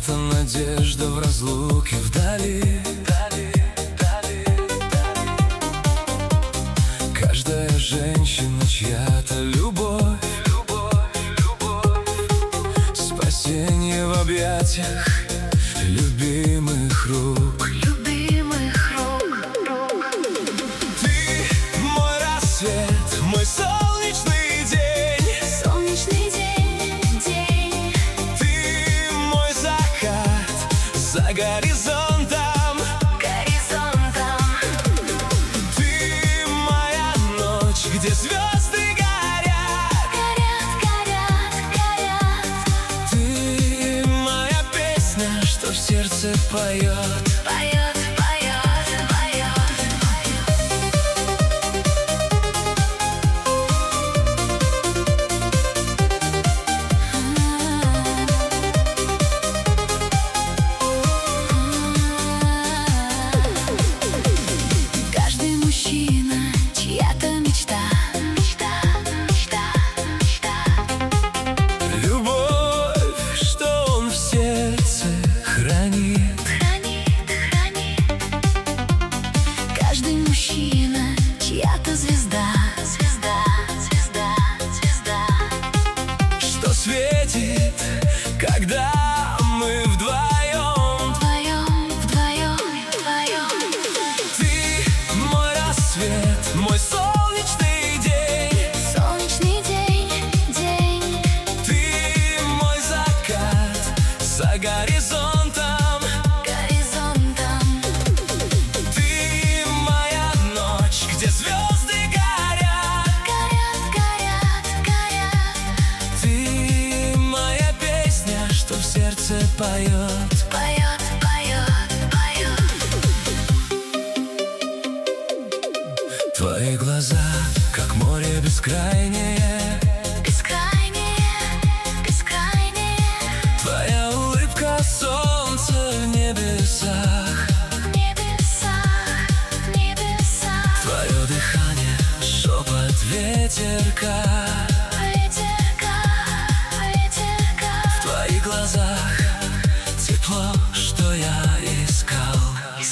это надежда в разлуке вдали. Каждая женщина чья-то любовь, спасение в объятиях любимых рук. Ты мой рассвет, мой солнечный день. Ты мой закат за горизонтом. Ты моя ночь, где звезды горят. Ты моя песня, что в сердце поет. Каждый мужчина чья-то мечта. Любовь, что он в сердце хранит. Каждый мужчина чья-то звезда. Что светит, когда мы вдвоем. Ты мой рассвет, мой солнечный день. Ты мой закат за горизонтом. Ты моя ночь, где звезды горят. Ты моя песня, что в сердце поет. Твои глаза, как море бескрайнее. Твоя улыбка, солнце в небесах. Твое дыхание, шепот ветерка. В твоих глазах тепло, что я искал.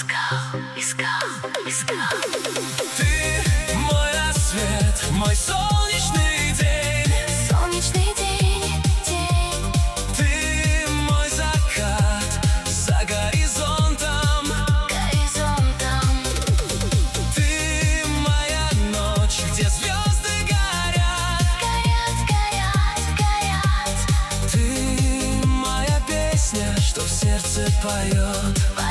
Ты мой рассвет, мой солнечный день. Ты мой закат за горизонтом. Ты моя ночь, где звезды горят. Ты моя песня, что в сердце поет.